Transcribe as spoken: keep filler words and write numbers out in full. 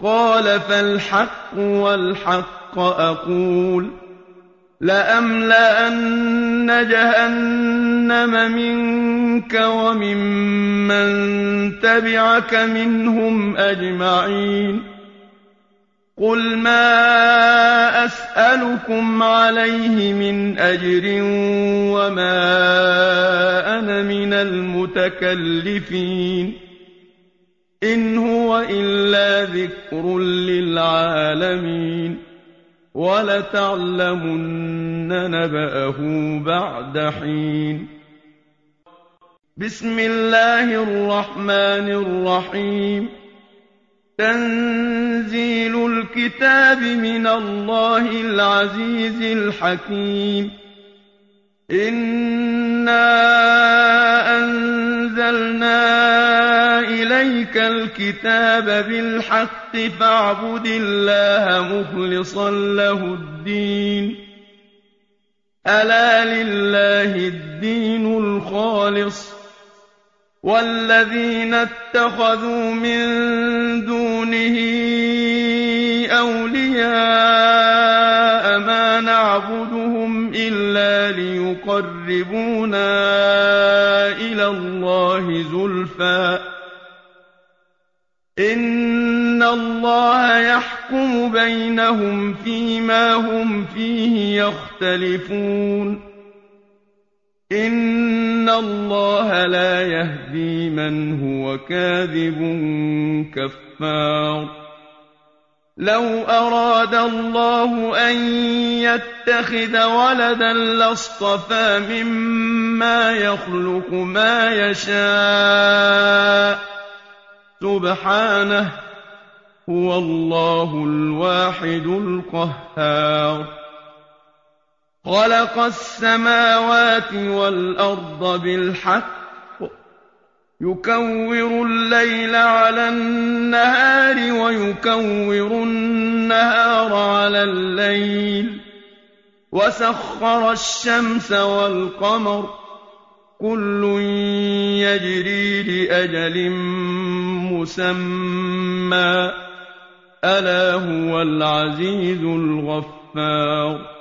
قَالَ فَالْحَقُّ وَالْحَقَّ أَقُولُ لَأَمْلَأَنَّ جَهَنَّمَ مِنكَ وَمِمَّن تَبِعَكَ مِنْهُمْ أَجْمَعِينَ قُلْ مَا أَسْأَلُكُمْ عَلَيْهِ مِنْ أَجْرٍ وَمَا أَنَا مِنَ الْمُتَكَلِّفِينَ إِنْ هُوَ إِلَّا ذِكْرٌ لِّلْعَالَمِينَ وَلَتَعْلَمُنَّ نَبَأَهُ بَعْدَ حِينٍ بسم الله الرحمن الرحيم تنزيل الكتاب من الله العزيز الحكيم إنا أنزلنا إليك الكتاب بالحق فاعبد الله مخلصا له الدين ألا لله الدين الخالص والذين اتخذوا من دونه أولياء ما نعبدهم إلا ليقربونا إلى الله زلفى إن الله يحكم بينهم فيما هم فيه يختلفون إن الله لا يهدي من هو كاذب كفار لو أراد الله أن يتخذ ولدا لاصطفى مما يخلق ما يشاء سبحانه هو الله الواحد القهار خلق السماوات والأرض بالحق يكور الليل على النهار ويكور النهار على الليل وسخر الشمس والقمر كل يجري لأجل مسمى ألا هو العزيز الغفار